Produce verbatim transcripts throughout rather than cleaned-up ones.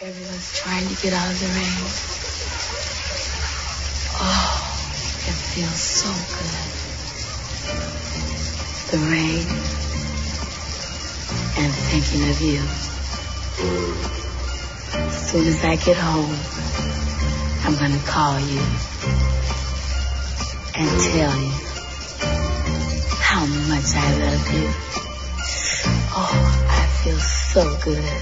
Everyone's trying to get out of the rain. Oh, it feels so good. The rain and thinking of you. As soon as I get home, I'm gonna call you and tell you how much I love you. Oh, I feel so good.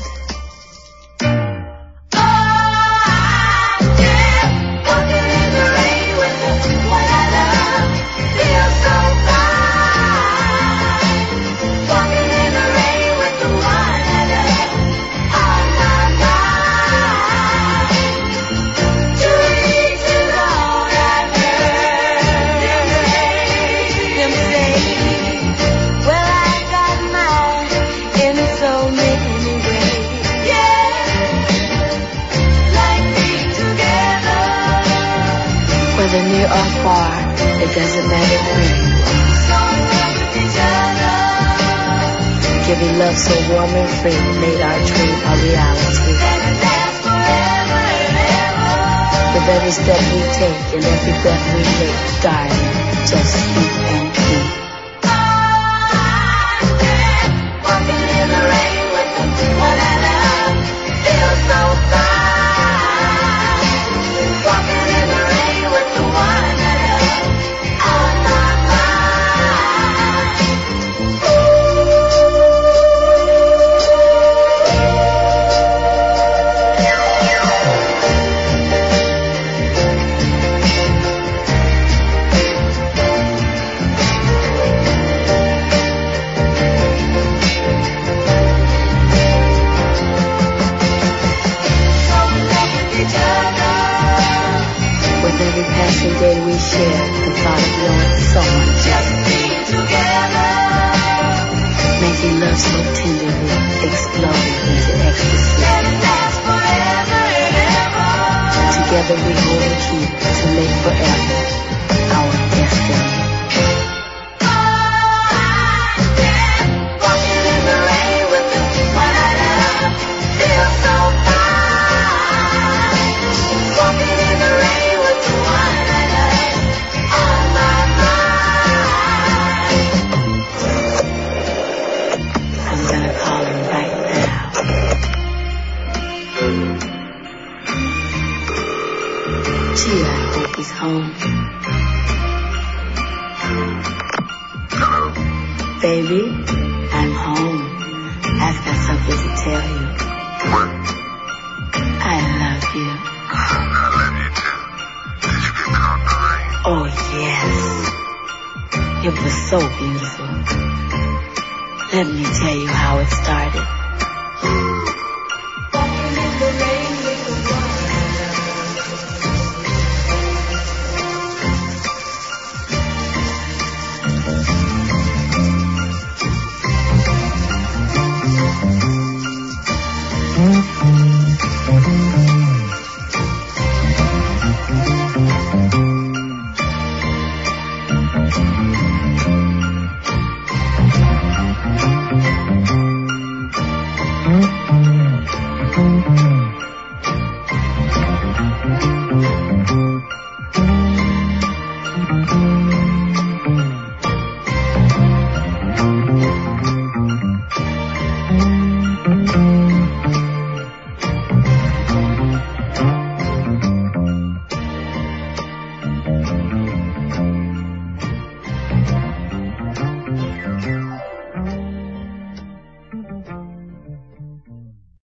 Whether near or far, it doesn't matter where you are. Giving love so warm and free made our dream a reality. With every step we take and every breath we make, darling, just you and me. Walking in the rain with the one I love feels so fine. Walking in the rain with the one I love on my every passing day we share, the thought of knowing someone just being together, making love so tenderly, exploding into ecstasy. Let it last forever and ever. Together we hold the key to make forever our destiny. Walking in the rain with the one I love feels so fine. Walking in the rain with the one I love on my mind. I'm gonna call him right now. Gee, I hope he's home. Baby, I'm home. I've got something to tell you. What? I love you. I love you too. Did you get caught in the rain? Oh, yes. It was so beautiful. Let me tell you how it started. Walking in the rain with the one I love.